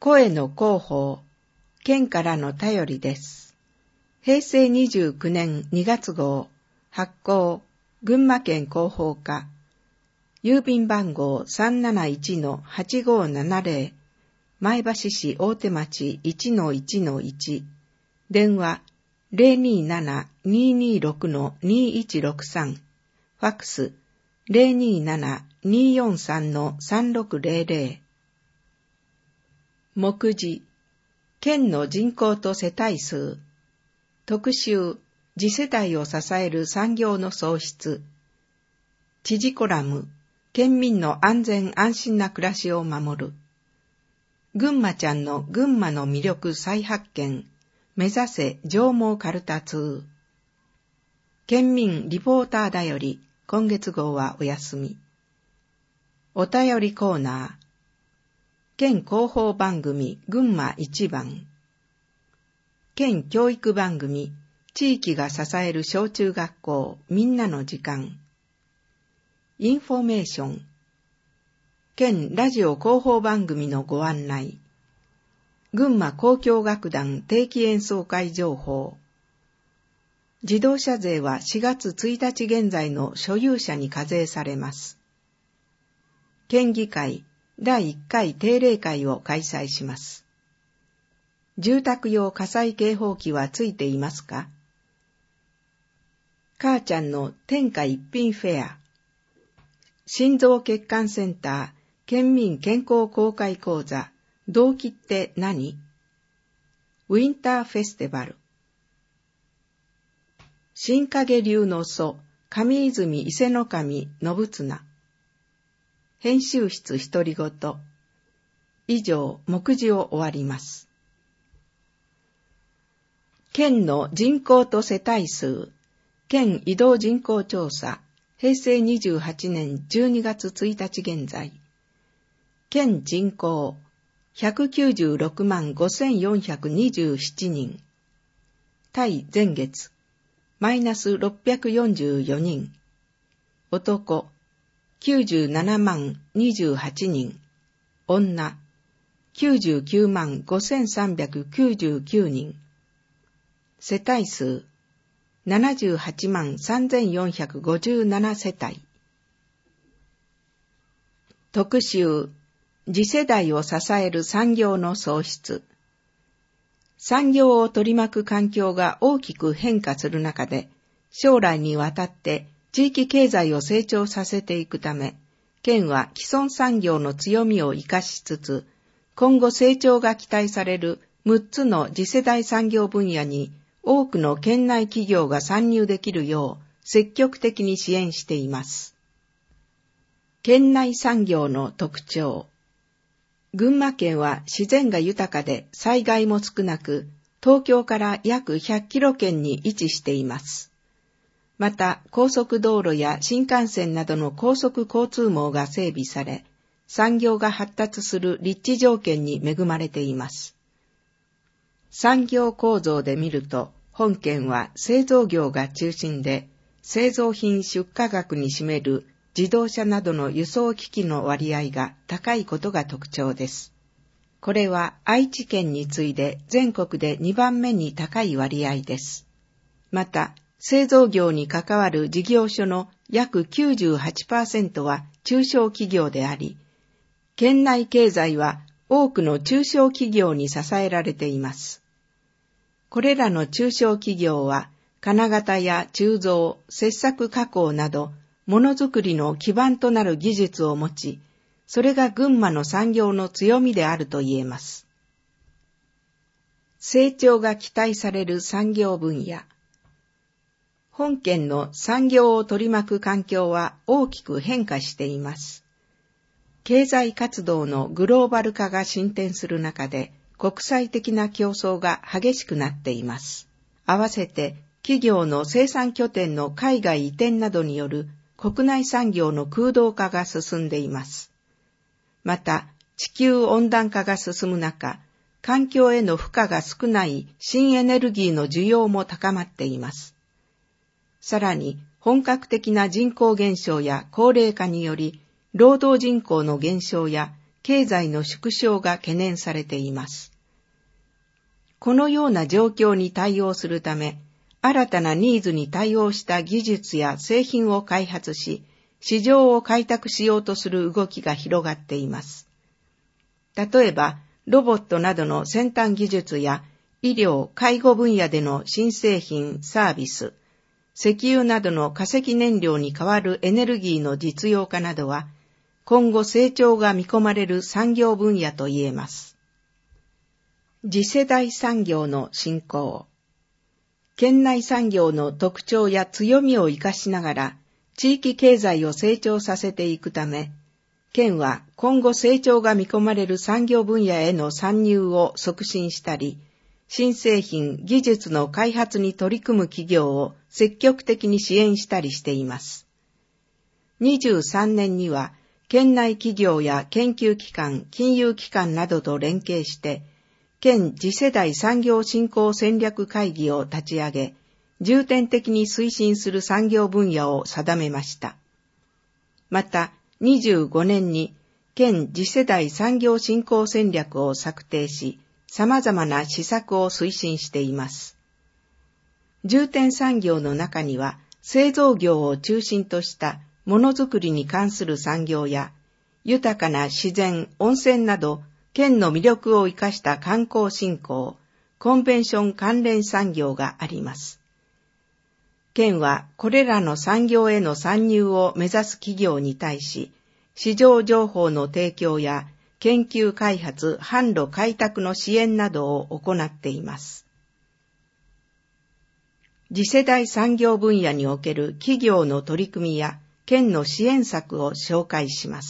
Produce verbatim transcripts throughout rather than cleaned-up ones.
声の広報、県からの便りです。へいせいにじゅうきゅうねんにがつ号、発行、群馬県広報課、郵便番号 さんなないちのはちごーななぜろ、前橋市大手町 いちのいちのいち、電話 ゼロにーなな にーにーろく にーいちろくさん、ファックス ゼロにーなな にーよんさん さんろくゼロゼロ。目次、県の人口と世帯数、特集、次世代を支える産業の創出、知事コラム、県民の安全安心な暮らしを守る、群馬ちゃんの群馬の魅力再発見、目指せ上毛かるた通。県民リポーターだより、今月号はお休み。お便りコーナー。県広報番組群馬一番。県教育番組地域が支える小中学校みんなの時間。インフォメーション。県ラジオ広報番組のご案内。群馬交響楽団定期演奏会情報。自動車税はしがつついたち現在の所有者に課税されます。県議会だいいっかい定例会を開催します。住宅用火災警報器はついていますか？母ちゃんの天下一品フェア。心臓血管センター県民健康公開講座動機って何？ウィンターフェスティバル。新影流の祖上泉伊勢守信綱。編集室独り言。以上、目次を終わります。県の人口と世帯数、県移動人口調査、へいせいにじゅうはちねんじゅうにがつついたち現在。県人口、ひゃくきゅうじゅうろくまんごせんよんひゃくにじゅうななにん。対前月、マイナスろっぴゃくよんじゅうよにん。男、きゅうじゅうななまんにじゅうはちにん。女、きゅうじゅうきゅうまんごせんさんびゃくきゅうじゅうきゅうにん。世帯数、ななじゅうはちまんさんぜんよんひゃくごじゅうななせたい。特集、次世代を支える産業の創出。産業を取り巻く環境が大きく変化する中で、将来にわたって地域経済を成長させていくため、県は既存産業の強みを生かしつつ、今後成長が期待されるむっつの次世代産業分野に多くの県内企業が参入できるよう積極的に支援しています。県内産業の特徴。群馬県は自然が豊かで災害も少なく、東京から約ひゃっキロ圏に位置しています。また、高速道路や新幹線などの高速交通網が整備され、産業が発達する立地条件に恵まれています。産業構造で見ると、本県は製造業が中心で、製造品出荷額に占める自動車などの輸送機器の割合が高いことが特徴です。これは愛知県に次いで全国でにばんめに高い割合です。また、製造業に関わる事業所の約 きゅうじゅうはちパーセント は中小企業であり、県内経済は多くの中小企業に支えられています。これらの中小企業は、金型や鋳造、切削加工など、ものづくりの基盤となる技術を持ち、それが群馬の産業の強みであると言えます。成長が期待される産業分野。本県の産業を取り巻く環境は大きく変化しています。経済活動のグローバル化が進展する中で、国際的な競争が激しくなっています。合わせて、企業の生産拠点の海外移転などによる国内産業の空洞化が進んでいます。また、地球温暖化が進む中、環境への負荷が少ない新エネルギーの需要も高まっています。さらに、本格的な人口減少や高齢化により、労働人口の減少や経済の縮小が懸念されています。このような状況に対応するため、新たなニーズに対応した技術や製品を開発し、市場を開拓しようとする動きが広がっています。例えば、ロボットなどの先端技術や医療・介護分野での新製品・サービス、石油などの化石燃料に代わるエネルギーの実用化などは、今後成長が見込まれる産業分野と言えます。次世代産業の振興。県内産業の特徴や強みを生かしながら、地域経済を成長させていくため、県は今後成長が見込まれる産業分野への参入を促進したり、新製品・技術の開発に取り組む企業を積極的に支援したりしています。にじゅうさんねんには、県内企業や研究機関、金融機関などと連携して、県次世代産業振興戦略会議を立ち上げ、重点的に推進する産業分野を定めました。また、にじゅうごねんに県次世代産業振興戦略を策定し、様々な施策を推進しています。重点産業の中には、製造業を中心としたものづくりに関する産業や、豊かな自然、温泉など、県の魅力を生かした観光振興、コンベンション関連産業があります。県はこれらの産業への参入を目指す企業に対し、市場情報の提供や研究開発、販路開拓の支援などを行っています。次世代産業分野における企業の取り組みや県の支援策を紹介します。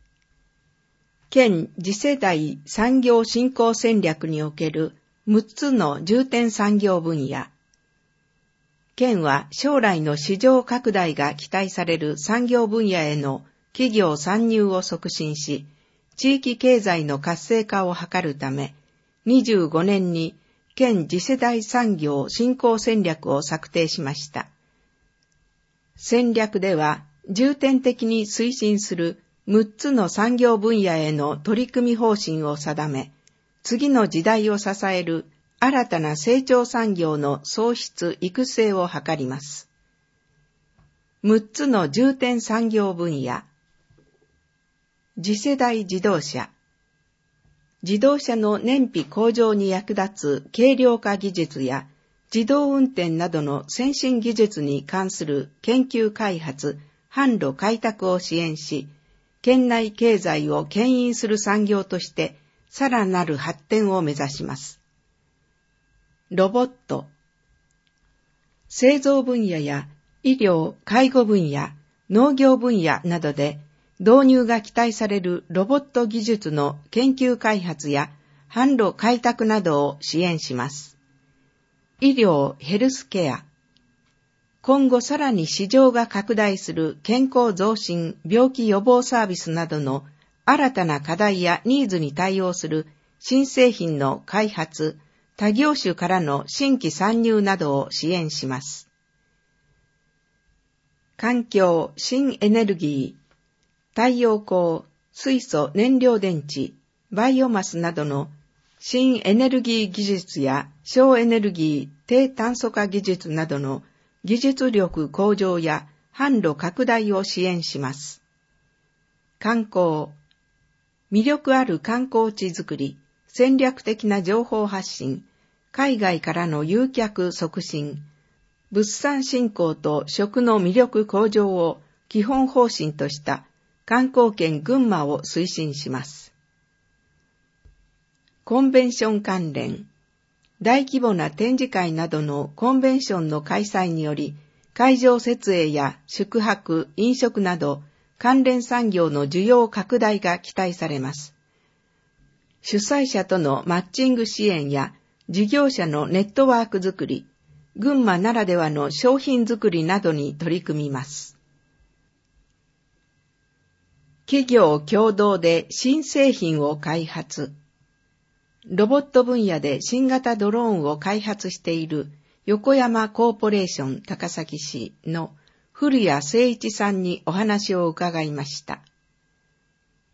県次世代産業振興戦略におけるむっつの重点産業分野。県は将来の市場拡大が期待される産業分野への企業参入を促進し、地域経済の活性化を図るため、にじゅうごねんに県次世代産業振興戦略を策定しました。戦略では、重点的に推進するむっつの産業分野への取り組み方針を定め、次の時代を支える新たな成長産業の創出・育成を図ります。むっつの重点産業分野。次世代自動車。自動車の燃費向上に役立つ軽量化技術や自動運転などの先進技術に関する研究開発、販路開拓を支援し、県内経済を牽引する産業としてさらなる発展を目指します。ロボット。製造分野や医療・介護分野、農業分野などで導入が期待されるロボット技術の研究開発や販路開拓などを支援します。医療・ヘルスケア。今後さらに市場が拡大する健康増進、病気予防サービスなどの新たな課題やニーズに対応する新製品の開発、他業種からの新規参入などを支援します。環境・新エネルギー、太陽光、水素燃料電池、バイオマスなどの新エネルギー技術や省エネルギー、低炭素化技術などの技術力向上や販路拡大を支援します。観光、魅力ある観光地づくり、戦略的な情報発信、海外からの誘客促進、物産振興と食の魅力向上を基本方針とした観光県群馬を推進します。コンベンション関連、大規模な展示会などのコンベンションの開催により、会場設営や宿泊、飲食など関連産業の需要拡大が期待されます。主催者とのマッチング支援や事業者のネットワークづくり、群馬ならではの商品づくりなどに取り組みます。企業共同で新製品を開発。ロボット分野で新型ドローンを開発している横山コーポレーション高崎市の古谷誠一さんにお話を伺いました。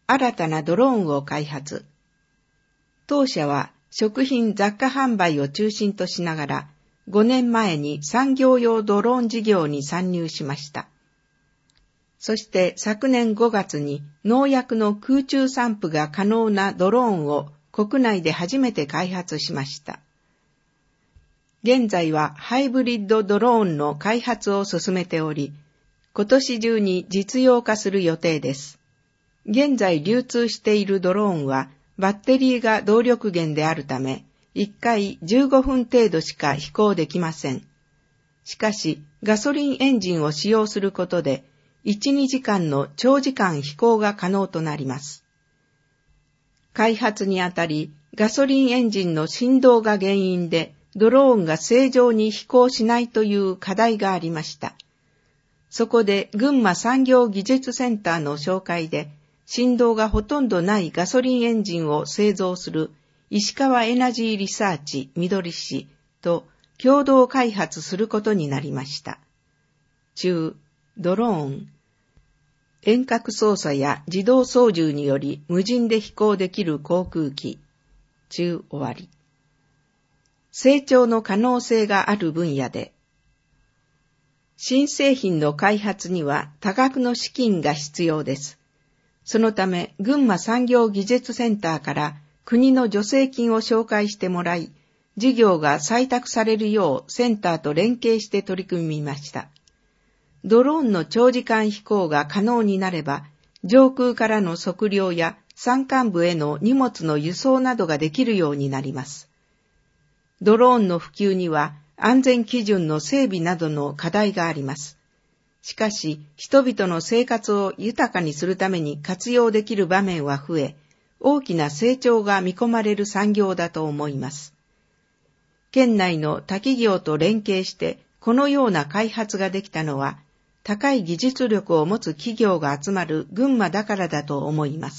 新たなドローンを開発。当社は食品雑貨販売を中心としながら、ごねんまえに産業用ドローン事業に参入しました。そして昨年ごがつに農薬の空中散布が可能なドローンを国内で初めて開発しました。現在はハイブリッドドローンの開発を進めており、今年中に実用化する予定です。現在流通しているドローンはバッテリーが動力源であるため、いっかいじゅうごふん程度しか飛行できません。しかし、ガソリンエンジンを使用することで、いち、にじかんの長時間飛行が可能となります。開発にあたり、ガソリンエンジンの振動が原因で、ドローンが正常に飛行しないという課題がありました。そこで群馬産業技術センターの紹介で、振動がほとんどないガソリンエンジンを製造する石川エナジーリサーチ緑市と共同開発することになりました。中、ドローン。遠隔操作や自動操縦により無人で飛行できる航空機。中終わり。成長の可能性がある分野で、新製品の開発には多額の資金が必要です。そのため、群馬産業技術センターから国の助成金を紹介してもらい、事業が採択されるようセンターと連携して取り組みました。ドローンの長時間飛行が可能になれば、上空からの測量や山間部への荷物の輸送などができるようになります。ドローンの普及には安全基準の整備などの課題があります。しかし、人々の生活を豊かにするために活用できる場面は増え、大きな成長が見込まれる産業だと思います。県内の他企業と連携してこのような開発ができたのは、高い技術力を持つ企業が集まる群馬だからだと思います。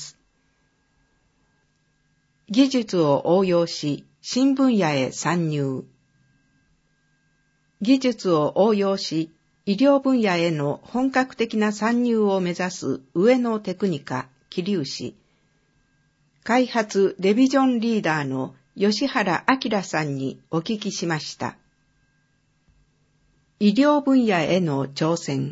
技術を応用し、新分野へ参入。技術を応用し、医療分野への本格的な参入を目指す上野テクニカ桐生市。開発デビジョンリーダーの吉原明さんにお聞きしました。医療分野への挑戦。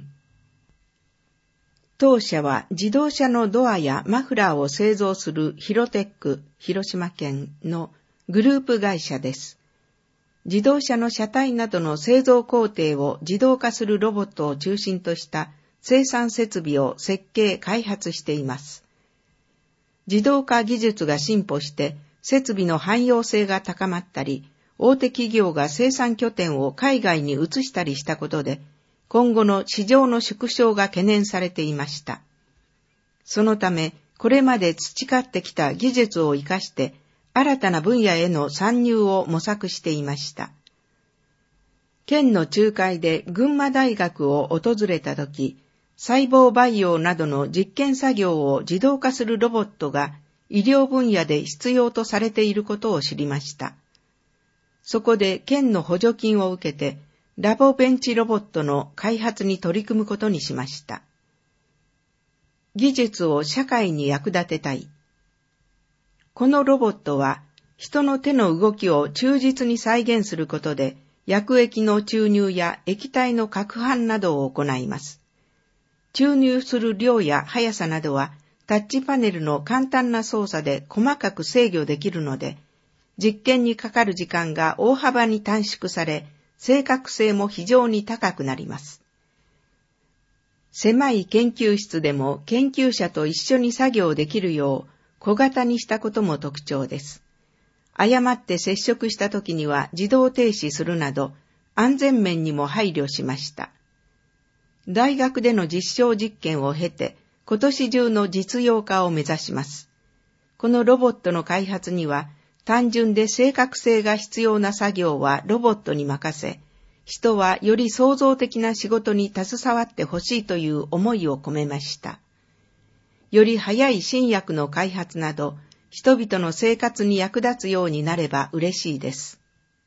当社は自動車のドアやマフラーを製造するヒロテック広島県のグループ会社です。自動車の車体などの製造工程を自動化するロボットを中心とした生産設備を設計・開発しています。自動化技術が進歩して設備の汎用性が高まったり、大手企業が生産拠点を海外に移したりしたことで、今後の市場の縮小が懸念されていました。そのため、これまで培ってきた技術を生かして、新たな分野への参入を模索していました。県の仲介で群馬大学を訪れたとき、細胞培養などの実験作業を自動化するロボットが医療分野で必要とされていることを知りました。そこで県の補助金を受けて、ラボベンチロボットの開発に取り組むことにしました。技術を社会に役立てたい。このロボットは人の手の動きを忠実に再現することで薬液の注入や液体の攪拌などを行います。注入する量や速さなどはタッチパネルの簡単な操作で細かく制御できるので、実験にかかる時間が大幅に短縮され、正確性も非常に高くなります。狭い研究室でも研究者と一緒に作業できるよう小型にしたことも特徴です。誤って接触した時には自動停止するなど安全面にも配慮しました。大学での実証実験を経て今年中の実用化を目指します。このロボットの開発には単純で正確性が必要な作業はロボットに任せ、人はより創造的な仕事に携わってほしいという思いを込めました。より早い新薬の開発など、人々の生活に役立つようになれば嬉しいです。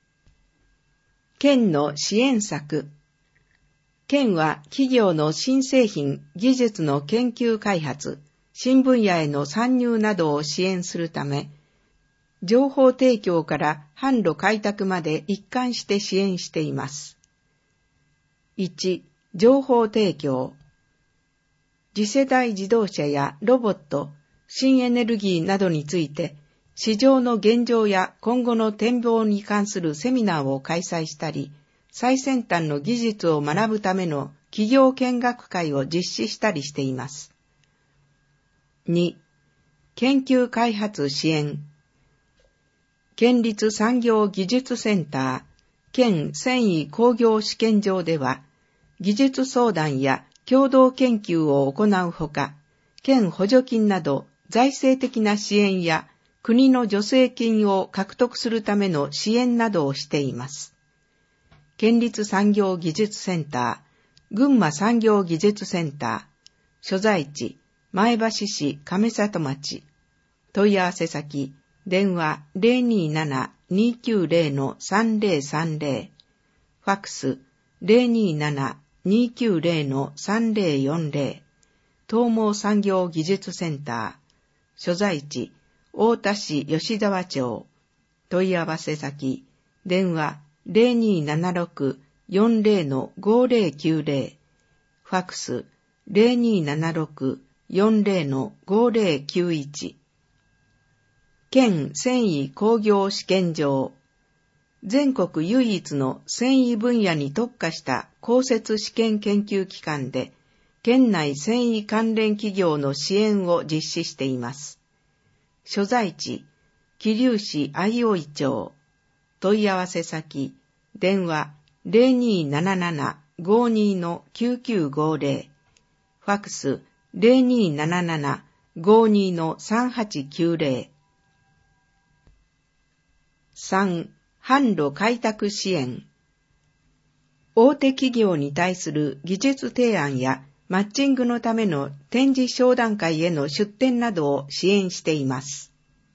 県の支援策。県は企業の新製品、技術の研究開発、 新分野への参入などを支援するため、情報提供から販路開拓まで一貫して支援しています。いち. 情報提供。次世代自動車やロボット、新エネルギーなどについて、市場の現状や今後の展望に関するセミナーを開催したり、最先端の技術を学ぶための企業見学会を実施したりしています。に. 研究開発支援。県立産業技術センター、県繊維工業試験場では、技術相談や共同研究を行うほか、県補助金など財政的な支援や国の助成金を獲得するための支援などをしています。県立産業技術センター、群馬産業技術センター、所在地、前橋市亀里町、問い合わせ先、電話 ゼロにーなな にーきゅうゼロ さんゼロさんゼロ、ファックス ゼロにーなな にーきゅうゼロ さんゼロよんゼロ、東毛産業技術センター、所在地、太田市吉沢町、問い合わせ先、電話 ゼロにーななろく よんゼロ ごゼロきゅうゼロ、ファックス ゼロにーななろく よんゼロ ごゼロきゅういち。県繊維工業試験場。全国唯一の繊維分野に特化した公設試験研究機関で、県内繊維関連企業の支援を実施しています。所在地、桐生市相生町。問い合わせ先、電話 ゼロにーなななな ごにー きゅうきゅうごゼロ、ファックス ゼロにーなななな ごにー さんはちきゅうゼロ。さん. 販路開拓支援。大手企業に対する技術提案やマッチングのための展示商談会への出展などを支援しています。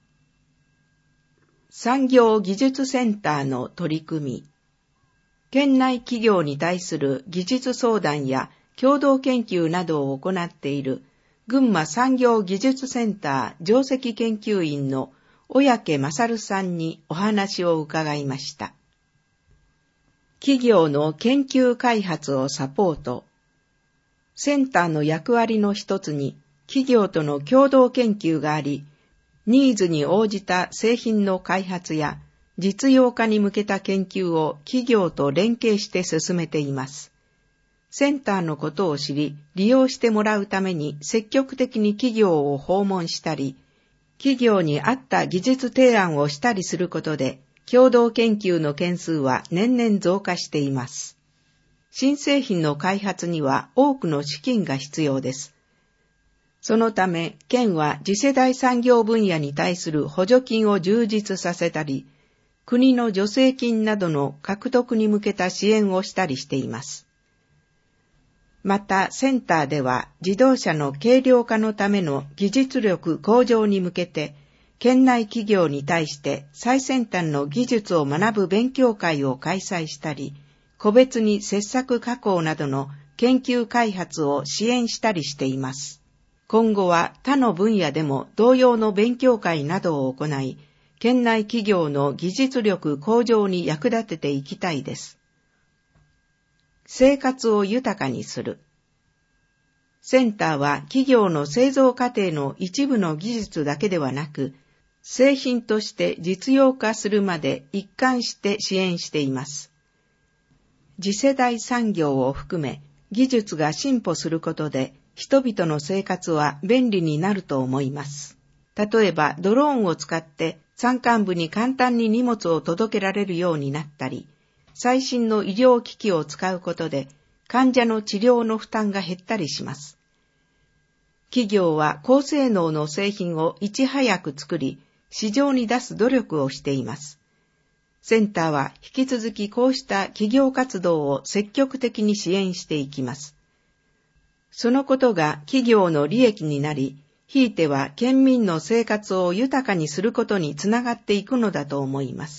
産業技術センターの取り組み。県内企業に対する技術相談や共同研究などを行っている群馬産業技術センター上席研究員の小宅勝さんにお話を伺いました。企業の研究開発をサポート。センターの役割の一つに企業との共同研究があり、ニーズに応じた製品の開発や実用化に向けた研究を企業と連携して進めています。センターのことを知り、利用してもらうために積極的に企業を訪問したり、企業に合った技術提案をしたりすることで、共同研究の件数は年々増加しています。新製品の開発には多くの資金が必要です。そのため、県は次世代産業分野に対する補助金を充実させたり、国の助成金などの獲得に向けた支援をしたりしています。また、センターでは自動車の軽量化のための技術力向上に向けて、県内企業に対して最先端の技術を学ぶ勉強会を開催したり、個別に切削加工などの研究開発を支援したりしています。今後は他の分野でも同様の勉強会などを行い、県内企業の技術力向上に役立てていきたいです。生活を豊かにする。センターは企業の製造過程の一部の技術だけではなく、製品として実用化するまで一貫して支援しています。次世代産業を含め、技術が進歩することで、人々の生活は便利になると思います。例えば、ドローンを使って山間部に簡単に荷物を届けられるようになったり、最新の医療機器を使うことで患者の治療の負担が減ったりします。企業は高性能の製品をいち早く作り、市場に出す努力をしています。センターは引き続きこうした企業活動を積極的に支援していきます。そのことが企業の利益になり、ひいては県民の生活を豊かにすることにつながっていくのだと思います。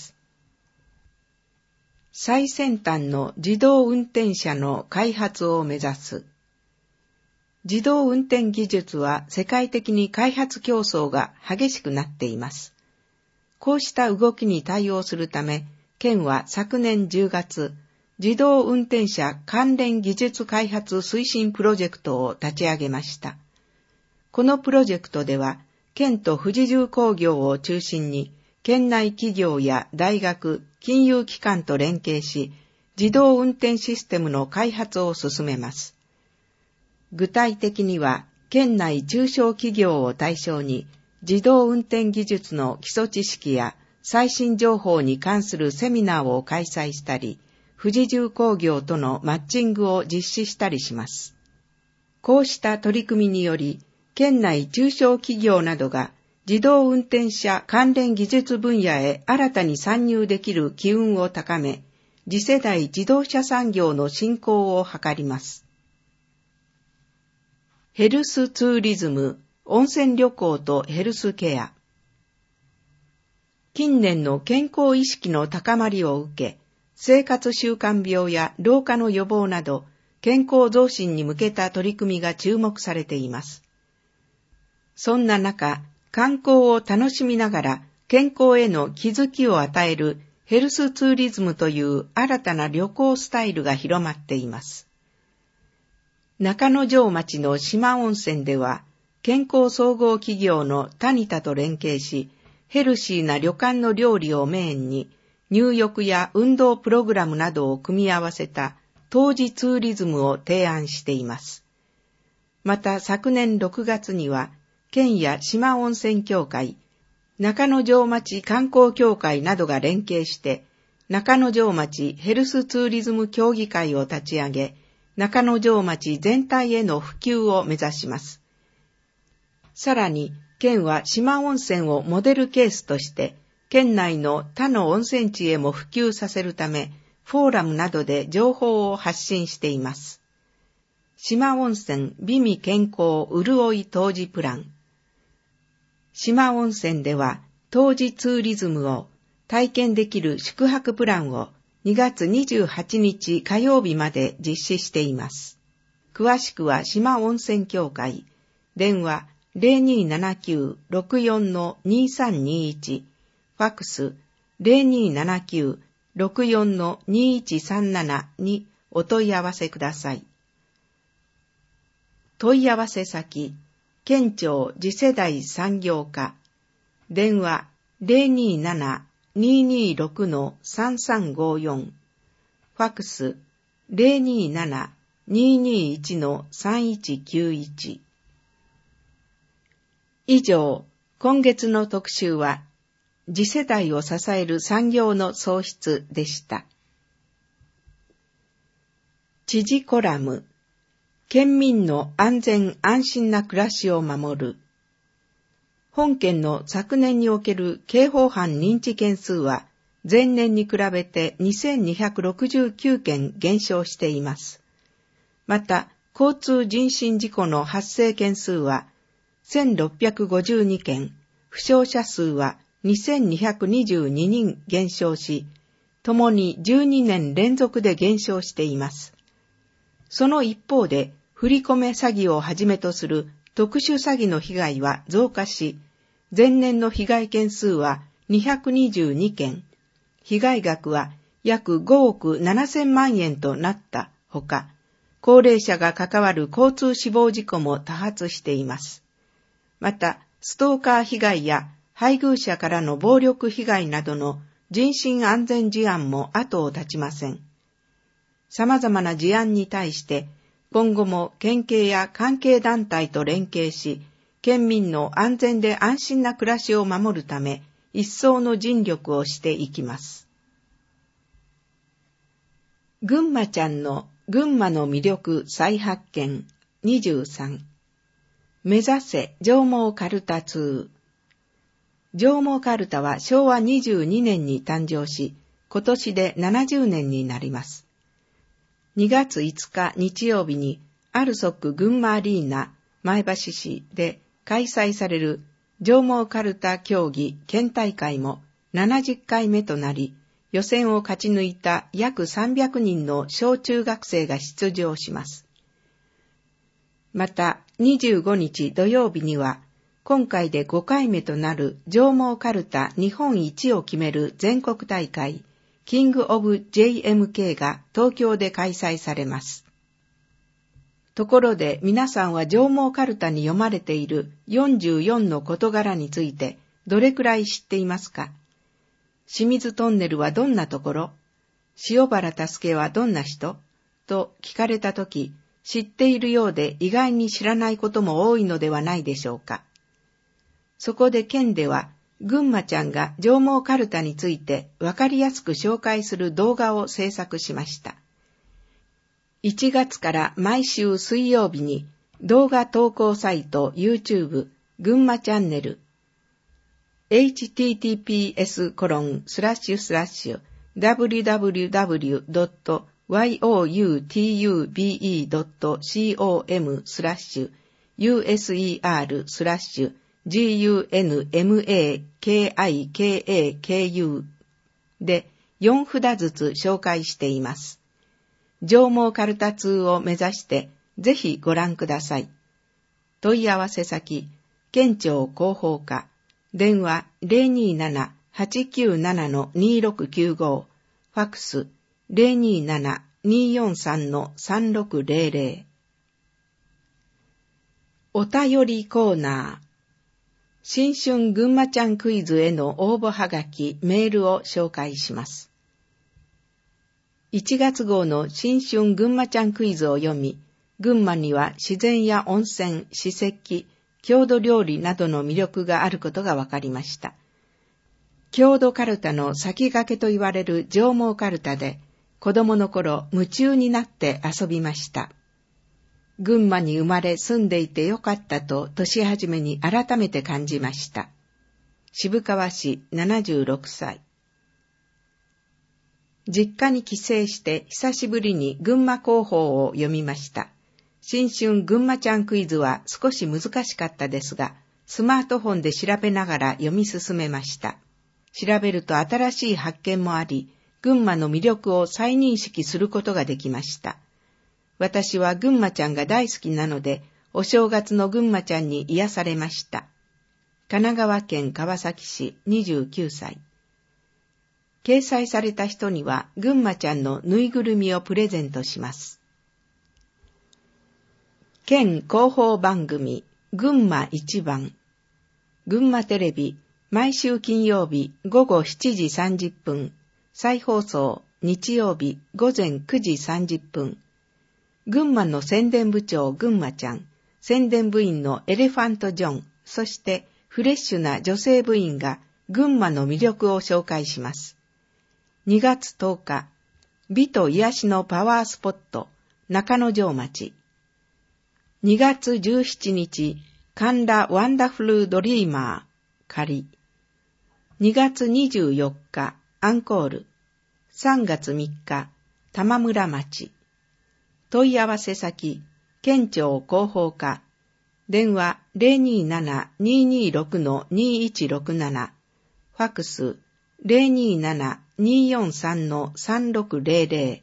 最先端の自動運転車の開発を目指す。 自動運転技術は世界的に開発競争が激しくなっています。こうした動きに対応するため、県は昨年じゅうがつ、自動運転車関連技術開発推進プロジェクトを立ち上げました。このプロジェクトでは、県と富士重工業を中心に、県内企業や大学、金融機関と連携し、自動運転システムの開発を進めます。具体的には、県内中小企業を対象に、自動運転技術の基礎知識や最新情報に関するセミナーを開催したり、富士重工業とのマッチングを実施したりします。こうした取り組みにより、県内中小企業などが自動運転車関連技術分野へ新たに参入できる機運を高め、次世代自動車産業の振興を図ります。ヘルスツーリズム、温泉旅行とヘルスケア。近年の健康意識の高まりを受け、生活習慣病や老化の予防など、健康増進に向けた取り組みが注目されています。そんな中、観光を楽しみながら健康への気づきを与えるヘルスツーリズムという新たな旅行スタイルが広まっています。中之条町の四万温泉では、健康総合企業のタニタと連携し、ヘルシーな旅館の料理をメインに、入浴や運動プログラムなどを組み合わせた湯治ツーリズムを提案しています。また昨年ろくがつには、県や四万温泉協会、中之条町観光協会などが連携して、中之条町ヘルスツーリズム協議会を立ち上げ、中之条町全体への普及を目指します。さらに、県は四万温泉をモデルケースとして、県内の他の温泉地へも普及させるため、フォーラムなどで情報を発信しています。四万温泉美味健康潤い湯治プラン。四万温泉では、湯治ツーリズムを体験できる宿泊プランをにがつにじゅうはちにち火曜日まで実施しています。詳しくは四万温泉協会、電話 ゼロにーななきゅう ろくよん にーさんにーいち、ファックス ゼロにーななきゅう ろくよん にーいちさんなな にお問い合わせください。問い合わせ先、県庁次世代産業課、電話 ゼロにーなな にーにーろく さんさんごよん、ファックス ゼロにーなな にーにーいち さんいちきゅういち。以上、今月の特集は、次世代を支える産業の創出でした。知事コラム、県民の安全安心な暮らしを守る。本県の昨年における刑法犯認知件数は、前年に比べてにせんにひゃくろくじゅうきゅうけん減少しています。また、交通人身事故の発生件数は、せんろっぴゃくごじゅうにけん、負傷者数はにせんにひゃくにじゅうににん減少し、ともにじゅうにねん連続で減少しています。その一方で、振り込め詐欺をはじめとする特殊詐欺の被害は増加し、前年の被害件数はにひゃくにじゅうにけん、被害額は約ごおくななせんまんえんとなったほか、高齢者が関わる交通死亡事故も多発しています。また、ストーカー被害や配偶者からの暴力被害などの人身安全事案も後を絶ちません。様々な事案に対して、今後も県警や関係団体と連携し、県民の安全で安心な暮らしを守るため、一層の尽力をしていきます。ぐんまちゃんの群馬の魅力再発見にじゅうさん。目指せ上毛かるた通。上毛かるたはしょうわにじゅうにねんに誕生し、今年でななじゅうねんになります。にがついつか日曜日にアルソック群馬アリーナ前橋市で開催される上毛かるた競技県大会もななじゅっかいめとなり、予選を勝ち抜いた約さんびゃくにんの小中学生が出場します。 またにじゅうごにち土曜日には、今回でごかいめとなる上毛かるた日本一を決める全国大会、キングオブ ジェイエムケー が東京で開催されます。ところで皆さんは上毛かるたに読まれているよんじゅうよんの事柄についてどれくらい知っていますか？清水トンネルはどんなところ？塩原助はどんな人？と聞かれたとき、知っているようで意外に知らないことも多いのではないでしょうか。そこで県では、ぐんまちゃんが上毛かるたについてわかりやすく紹介する動画を制作しました。いちがつから毎週水曜日に動画投稿サイト YouTube ぐんまチャンネル エイチティーティーピーエスコロンスラッシュスラッシュダブリュダブリュダブリュドットワイオーユーティーユービーイードットコム スラッシュ ユーエスイーアール スラッシュ ジーユーエヌエムエーケーアイケーエーケーユー でよんふだずつ紹介しています。上毛かるた通を目指してぜひご覧ください。問い合わせ先、県庁広報課、電話 ゼロにーなな はちきゅうなな にーろくきゅうご、ファックス ゼロにーなな にーよんさん さんろくゼロゼロ。お便りコーナー。新春ぐんまちゃんクイズへの応募はがき、メールを紹介します。いちがつ号の新春ぐんまちゃんクイズを読み、群馬には自然や温泉、史跡、郷土料理などの魅力があることが分かりました。郷土かるたの先駆けと言われる上毛かるたで、子供の頃夢中になって遊びました。群馬に生まれ住んでいてよかったと年始めに改めて感じました。渋川市ななじゅうろくさい。実家に帰省して久しぶりに群馬広報を読みました。新春ぐんまちゃんクイズは少し難しかったですが、スマートフォンで調べながら読み進めました。調べると新しい発見もあり、群馬の魅力を再認識することができました。私はぐんまちゃんが大好きなので、お正月のぐんまちゃんに癒されました。神奈川県川崎市にじゅうきゅうさい。掲載された人にはぐんまちゃんのぬいぐるみをプレゼントします。県広報番組ぐんま一番。群馬テレビ毎週金曜日ごごしちじさんじゅっぷん。再放送日曜日ごぜんくじさんじゅっぷん。群馬の宣伝部長ぐんまちゃん、宣伝部員のエレファントジョン、そしてフレッシュな女性部員が群馬の魅力を紹介します。にがつとおか、美と癒しのパワースポット、中之条町。にがつじゅうしちにち、神田ワンダフルドリーマー、仮。にがつにじゅうよっか、アンコール。さんがつみっか、玉村町。問い合わせ先、県庁広報課。電話 ゼロにーなな にーにーろく にーいちろくなな。ファックス ゼロにーなな にーよんさん さんろくゼロゼロ。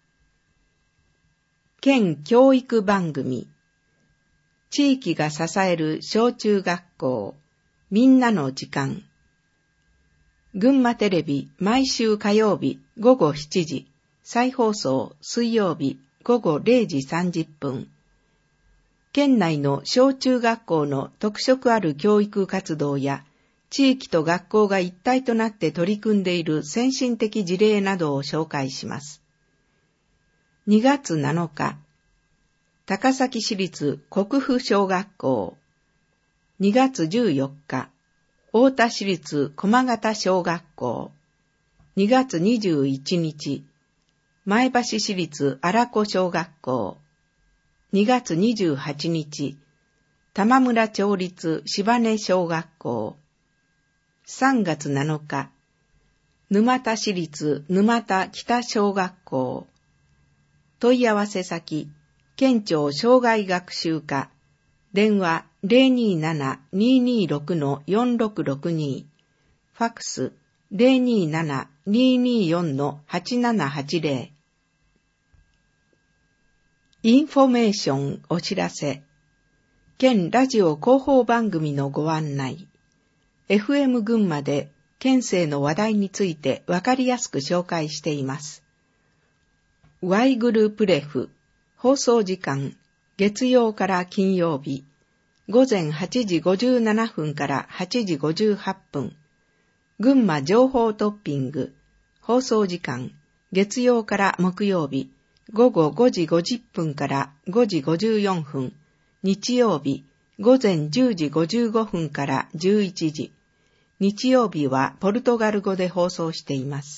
県教育番組。地域が支える小中学校。みんなの時間。群馬テレビ毎週火曜日ごごしちじ。再放送水曜日ごごれいじさんじゅっぷん。県内の小中学校の特色ある教育活動や、地域と学校が一体となって取り組んでいる先進的事例などを紹介します。にがつなのか、高崎市立国府小学校。にがつじゅうよっか、太田市立駒形小学校。にがつにじゅういちにち、前橋市立荒子小学校。にがつにじゅうはちにち、玉村町立柴根小学校。さんがつなのか、沼田市立沼田北小学校。問い合わせ先、県庁障害学習課。電話 ゼロにーなな にーにーろく よんろくろくに。ファックスゼロにーなな にーにーよん はちななはちゼロ。インフォメーションお知らせ。 県ラジオ広報番組のご案内。エフエム 群馬で県政の話題についてわかりやすく紹介しています。Y グループレフ、放送時間、月曜から金曜日、午前はちじごじゅうななふんからはちじごじゅうはっぷん。群馬情報トッピング、放送時間、月曜から木曜日、午後ごじごじゅっぷんからごじごじゅうよんふん。日曜日、午前じゅうじごじゅうごふんからじゅういちじ。日曜日はポルトガル語で放送しています。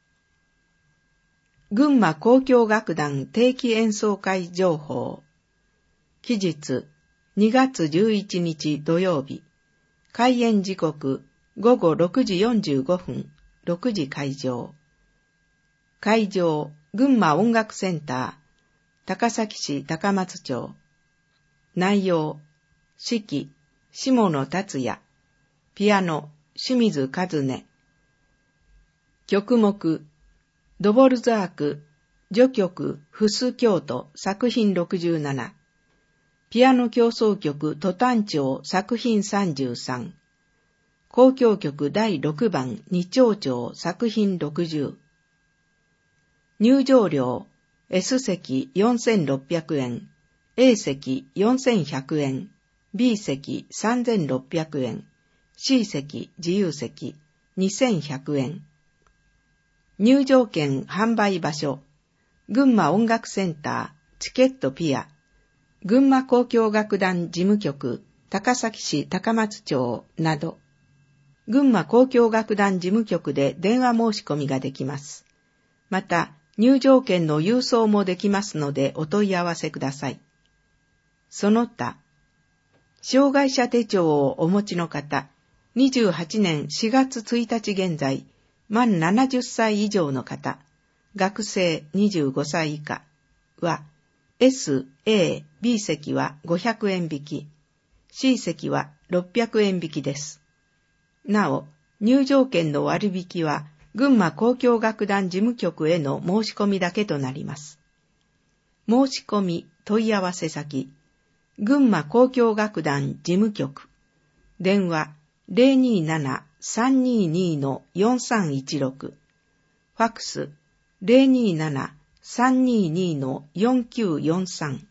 群馬交響楽団定期演奏会情報。期日、にがつじゅういちにち土曜日。開演時刻、午後ろくじよんじゅうごふん、ろくじ開場。会場、群馬音楽センター、高崎市高松町。内容、指揮、下野達也。ピアノ、清水和音。曲目、ドボルザーク、序曲、フス京都、作品ろくじゅうなな。ピアノ協奏曲、トタン調、作品さんじゅうさん。交響曲だいろくばん、二丁調、作品ろくじゅう。入場料、S 席よんせんろっぴゃくえん、A 席よんせんひゃくえん、B 席さんぜんろっぴゃくえん、C 席自由席にせんひゃくえん。入場券販売場所、群馬音楽センター、チケットピア、群馬交響楽団事務局、高崎市高松町など、群馬交響楽団事務局で電話申し込みができます。また、入場券の郵送もできますのでお問い合わせください。その他、障害者手帳をお持ちの方、にじゅうはちねんしがつついたち現在、満ななじゅっさい以上の方、学生にじゅうごさい以下は、S、A、B 席はごひゃくえん引き、C 席はろっぴゃくえん引きです。なお、入場券の割引は、群馬交響楽団事務局への申し込みだけとなります。申し込み問い合わせ先、群馬交響楽団事務局、電話 ゼロにーなな さんにーにー のよんさんいちろく、ファックス ゼロにーなな さんにーにー のよんきゅうよんさん。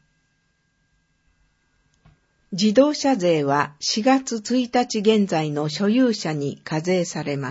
自動車税はしがつついたち現在の所有者に課税されます。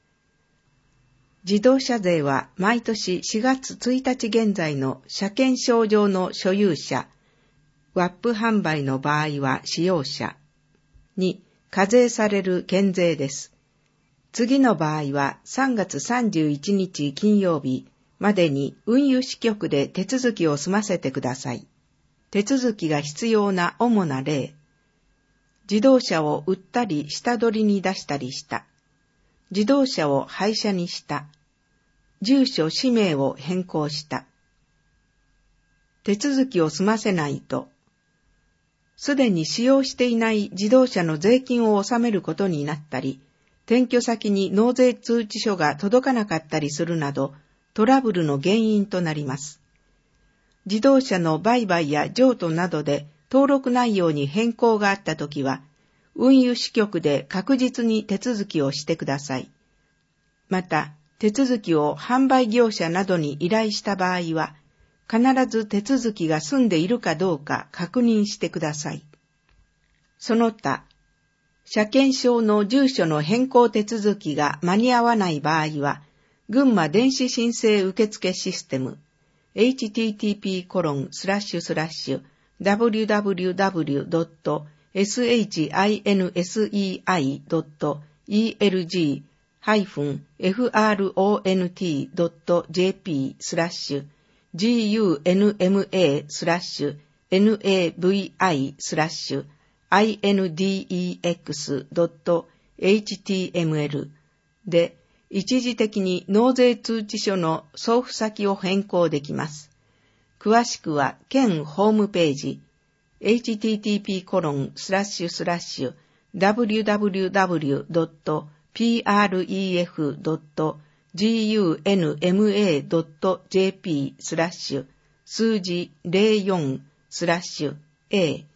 自動車税は毎年しがつついたち現在の車検証上の所有者、ワップ販売の場合は使用者に課税される県税です。次の場合はさんがつさんじゅういちにち金曜日までに運輸支局で手続きを済ませてください。手続きが必要な主な例、自動車を売ったり下取りに出したりした。自動車を廃車にした。住所氏名を変更した。手続きを済ませないと、すでに使用していない自動車の税金を納めることになったり、転居先に納税通知書が届かなかったりするなど、トラブルの原因となります。自動車の売買や譲渡などで登録内容に変更があったときは、運輸支局で確実に手続きをしてください。また、手続きを販売業者などに依頼した場合は、必ず手続きが済んでいるかどうか確認してください。その他、車検証の住所の変更手続きが間に合わない場合は、群馬電子申請受付システム、エイチティーティーピーコロンスラッシュスラッシュダブリューダブリューダブリュードットエスエイチアイエヌエスイーアイドットイーエルジーハイフンエフアールオーエヌティードットジェーピースラッシュジーユーエヌエムエースラッシュエヌエーブイアイスラッシュアイエヌディーイーエックスドットエイチティーエムエル で一時的に納税通知書の送付先を変更できます。詳しくは県ホームページ エイチティーティーピーコロンスラッシュスラッシュダブリューダブリューダブリュードットピーアールイーエフドットジーユーエヌエムエードットジェーピースラッシュ数字ゼロよんスラッシュ A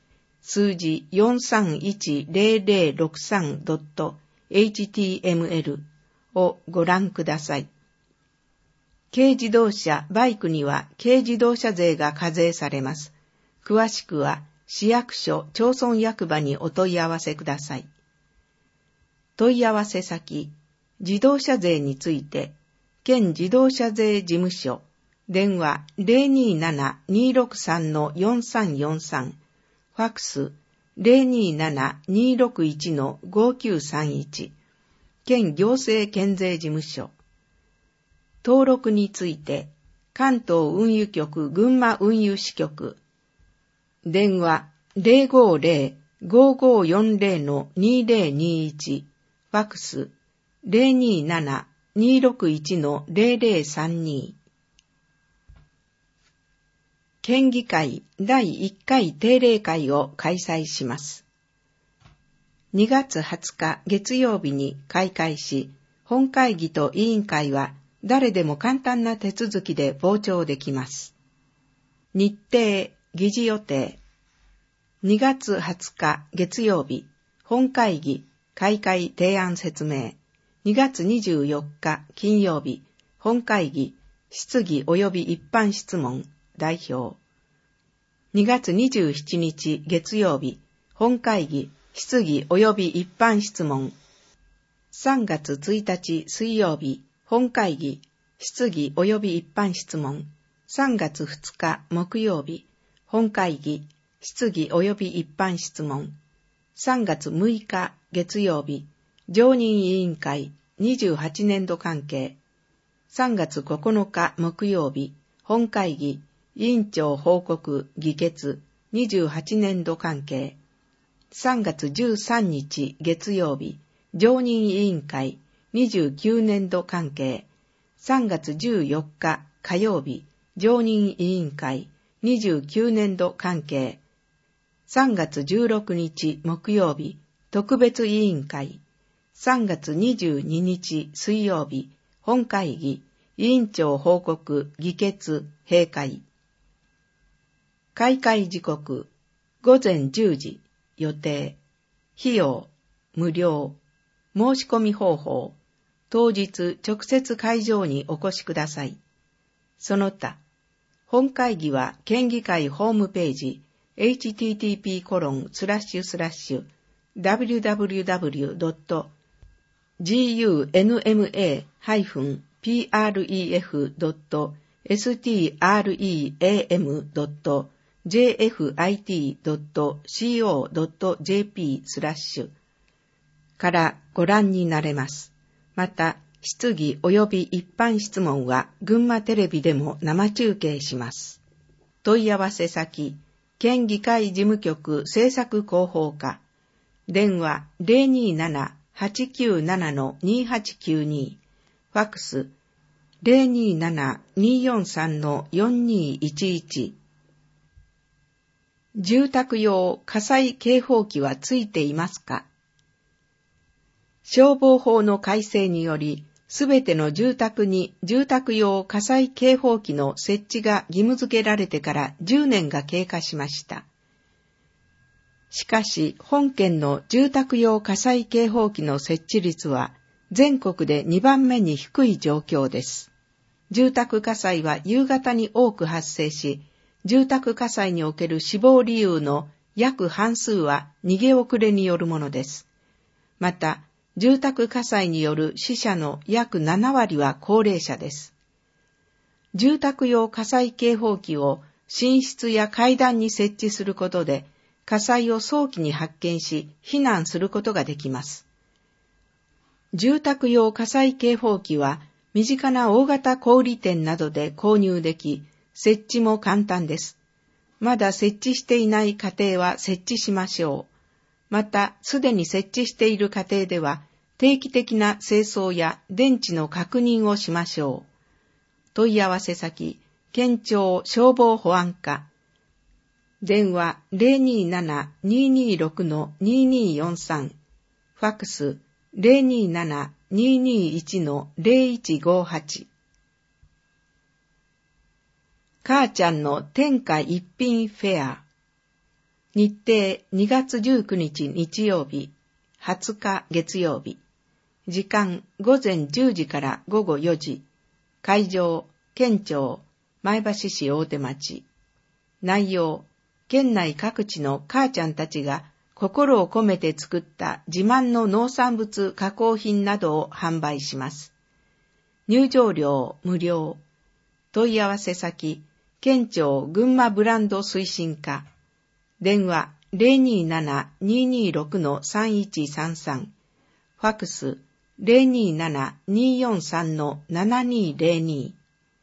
数字 よんさんいちゼロゼロろくさんドットエイチティーエムエル をご覧ください。軽自動車、バイクには軽自動車税が課税されます。詳しくは市役所、町村役場にお問い合わせください。問い合わせ先、自動車税について、県自動車税事務所、電話 ゼロにーなな にーろくさん よんさんよんさん、ファックス ゼロにーなな にーろくいち ごきゅうさんいち、県行政県税事務所。登録について、関東運輸局群馬運輸支局、電話 ゼロごゼロ ごごよんゼロ にゼロにいち、ファックス ゼロにーなな にーろくいち ゼロゼロさんに。県議会だいいっかい定例会を開催します。にがつはつか月曜日に開会し、本会議と委員会は誰でも簡単な手続きで傍聴できます。日程、議事予定。にがつはつか月曜日、本会議、開会提案説明。にがつにじゅうよっか金曜日、本会議、質疑及び一般質問、代表。にがつにじゅうしちにち月曜日、本会議、質疑及び一般質問。さんがつついたち水曜日、本会議、質疑及び一般質問。さんがつふつか木曜日、本会議、質疑及び一般質問。さんがつむいか月曜日、常任委員会にじゅうはちねんど関係。さんがつここのか木曜日、本会議、委員長報告議決にじゅうはちねんど関係。さんがつじゅうさんにち月曜日、常任委員会にじゅうきゅうねんど関係。さんがつじゅうよっか火曜日、常任委員会にじゅうきゅうねんど関係。さんがつじゅうろくにち木曜日、特別委員会。さんがつにじゅうににち水曜日、本会議、委員長報告議決閉会。開会時刻、ごぜんじゅうじ、予定。費用、無料。申し込み方法、当日直接会場にお越しください。その他、本会議は県議会ホームページ、エイチティーティーピーコロンスラッシュスラッシュダブリュダブリュダブリュドットグンマプレフドットストレームドットジェーエフアイティードットコドットジェーピー スラッシュからご覧になれます。また、質疑及び一般質問は群馬テレビでも生中継します。問い合わせ先、県議会事務局政策広報課、電話 ゼロにーなな はちきゅうなな にはちきゅうに、ファックス ゼロにーなな にーよんさん よんにーいちいち。住宅用火災警報器はついていますか？消防法の改正により、すべての住宅に住宅用火災警報器の設置が義務付けられてからじゅうねんが経過しました。しかし、本県の住宅用火災警報器の設置率は全国でにばんめに低い状況です。住宅火災は夕方に多く発生し、住宅火災における死亡理由の約半数は逃げ遅れによるものです。また、住宅火災による死者の約ななわりは高齢者です。住宅用火災警報器を寝室や階段に設置することで、火災を早期に発見し、避難することができます。住宅用火災警報器は、身近な大型小売店などで購入でき、設置も簡単です。まだ設置していない家庭は設置しましょう。また、すでに設置している家庭では、定期的な清掃や電池の確認をしましょう。問い合わせ先、県庁消防保安課。電話 ゼロにーなな にーにーろく にーにーよんさん。ファックス ゼロにーなな にーにーいち ゼロいちごはち。母ちゃんの天下一品フェア。 日程にがつじゅうくにち日曜日、はつか月曜日。時間ごぜんじゅうじからごごよじ。会場、県庁、前橋市大手町。内容、県内各地の母ちゃんたちが心を込めて作った自慢の農産物加工品などを販売します。入場料無料。問い合わせ先、県庁群馬ブランド推進課。電話 ゼロにーなな にーにーろく さんいちさんさん。ファックス ゼロにーなな にーよんさん ななにーゼロに。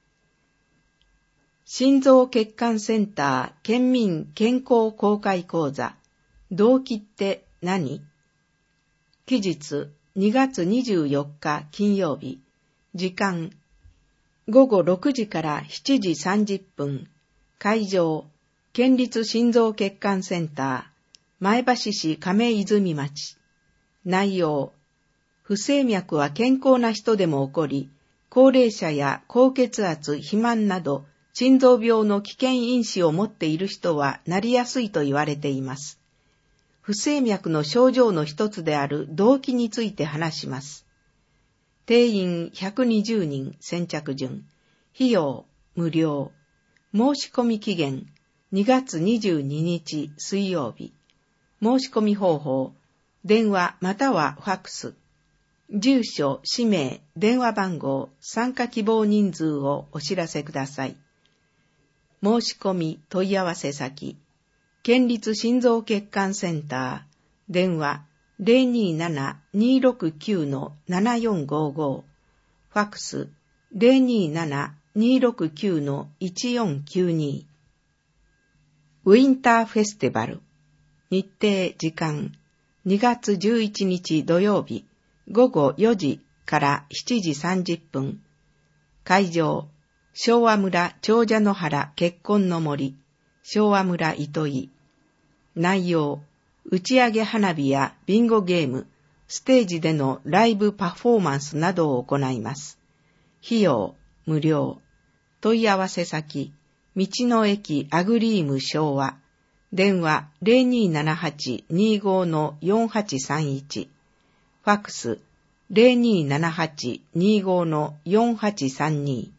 心臓血管センター県民健康公開講座。動機って何？期日にがつにじゅうよっか金曜日。時間ごごろくじからしちじさんじゅっぷん。会場県立心臓血管センター前橋市亀泉町。内容、不整脈は健康な人でも起こり、高齢者や高血圧、肥満など心臓病の危険因子を持っている人はなりやすいと言われています。不整脈の症状の一つである動機について話します。定員ひゃくにじゅうにん先着順。費用無料。申し込み期限にがつにじゅうににち水曜日。申し込み方法、電話またはファックス。住所、氏名、電話番号、参加希望人数をお知らせください。申し込み問い合わせ先、県立心臓血管センター、電話 ゼロにーなな にーろくきゅう ななよんごご、ファックス ゼロにーなな にーろくきゅう いちよんきゅうに。ウィンターフェスティバル。日程時間にがつじゅういちにち土曜日ごごよじからしちじさんじゅっぷん。会場昭和村長者野原結婚の森昭和村糸井。内容打ち上げ花火やビンゴゲーム、ステージでのライブパフォーマンスなどを行います。費用無料。問い合わせ先、道の駅アグリーム昭和。電話 ゼロにーななはち にーご よんはちさんいち。ファックス ゼロにーななはち にーご よんはちさんに。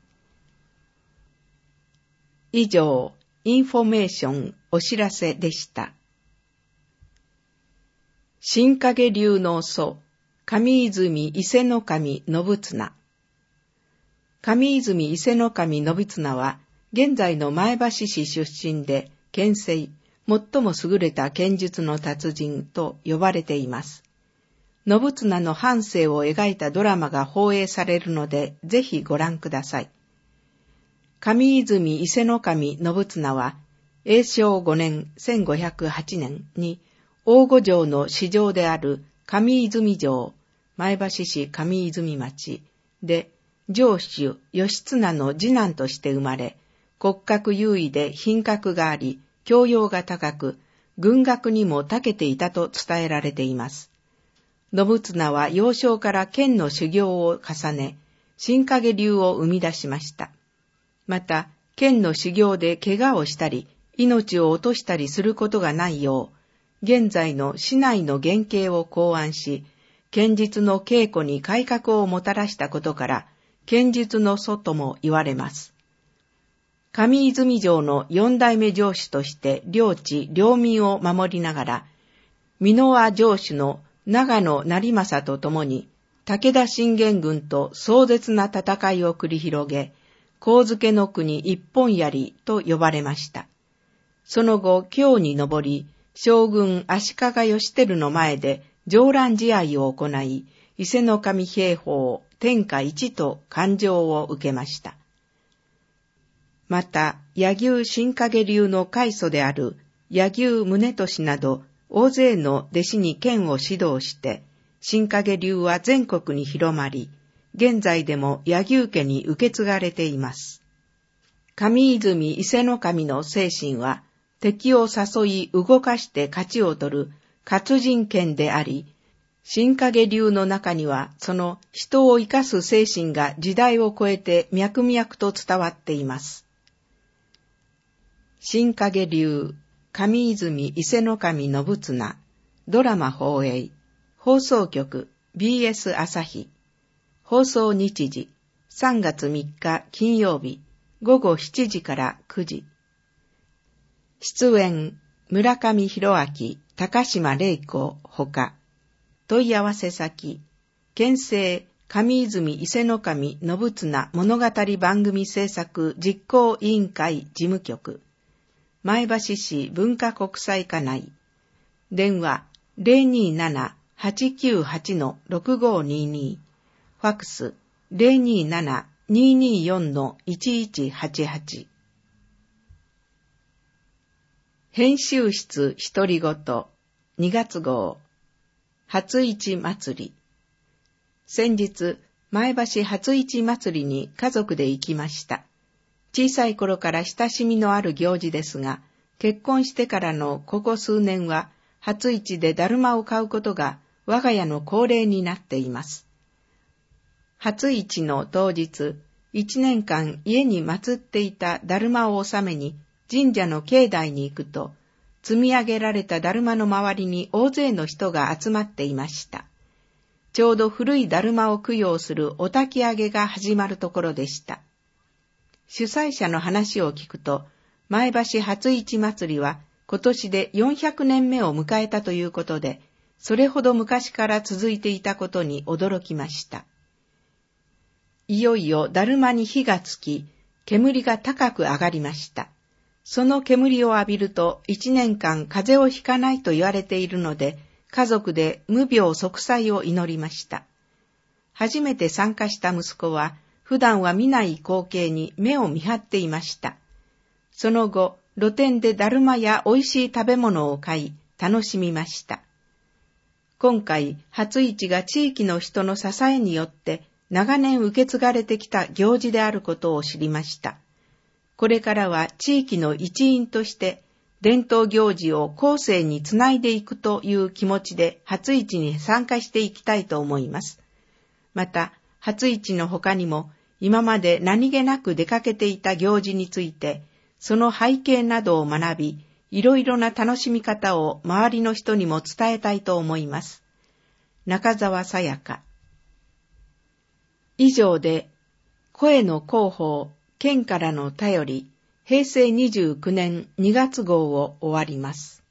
以上、インフォメーションお知らせでした。新影流の祖、上泉伊勢守信綱。上泉伊勢守信綱は、現在の前橋市出身で、剣聖、最も優れた剣術の達人と呼ばれています。信綱の半生を描いたドラマが放映されるので、ぜひご覧ください。上泉伊勢守信綱は、永正ごねんせんごひゃくはちねんに、大御城の市城である上泉城、前橋市上泉町で、城主義綱の次男として生まれ、骨格優位で品格があり、教養が高く、軍学にも長けていたと伝えられています。信綱は幼少から剣の修行を重ね、新影流を生み出しました。また、剣の修行で怪我をしたり、命を落としたりすることがないよう、現在の市内の原型を考案し、剣術の稽古に改革をもたらしたことから、剣術の祖とも言われます。上泉城の四代目城主として領地、領民を守りながら、箕輪城主の長野成政と共に、武田信玄軍と壮絶な戦いを繰り広げ、上野の国一本槍と呼ばれました。その後、京に上り、将軍足利義輝の前で上覧試合を行い、伊勢守兵法天下一と勘定を受けました。また、柳生新影流の開祖である柳生宗俊など、大勢の弟子に剣を指導して、新影流は全国に広まり、現在でも柳生家に受け継がれています。上泉伊勢守の精神は、敵を誘い動かして勝ちを取る活人剣であり、新影流の中にはその人を生かす精神が時代を超えて脈々と伝わっています。新影流、 上泉伊勢守信綱、ドラマ放映、放送局 ビーエス 朝日、放送日時さんがつみっか金曜日ごごしちじからくじ。出演村上弘明、高島玲子ほか。問い合わせ先、県政上泉伊勢守信綱物語番組制作実行委員会事務局、前橋市文化国際課内、電話 ゼロにーなな はちきゅうはち ろくごにーにー、ファックス ゼロにーなな にーにーよん いちいちはちはち。編集室独り言にがつごう、初市祭り。先日、前橋初市祭りに家族で行きました。小さい頃から親しみのある行事ですが、結婚してからのここ数年は、初市でだるまを買うことが我が家の恒例になっています。初市の当日、一年間家に祀っていただるまを納めに神社の境内に行くと、積み上げられただるまの周りに大勢の人が集まっていました。ちょうど古いだるまを供養するお焚き上げが始まるところでした。主催者の話を聞くと、前橋初市祭りは今年でよんひゃくねんめを迎えたということで、それほど昔から続いていたことに驚きました。いよいよだるまに火がつき、煙が高く上がりました。その煙を浴びると一年間風邪をひかないと言われているので、家族で無病息災を祈りました。初めて参加した息子は、普段は見ない光景に目を見張っていました。その後、露店でだるまや美味しい食べ物を買い、楽しみました。今回、初市が地域の人の支えによって長年受け継がれてきた行事であることを知りました。これからは地域の一員として、伝統行事を後世につないでいくという気持ちで初市に参加していきたいと思います。また、初市の他にも今まで何気なく出かけていた行事について、その背景などを学び、いろいろな楽しみ方を周りの人にも伝えたいと思います。中澤さやか。以上で、声の広報、県からの便り、へいせいにじゅうきゅうねんにがつごうを終わります。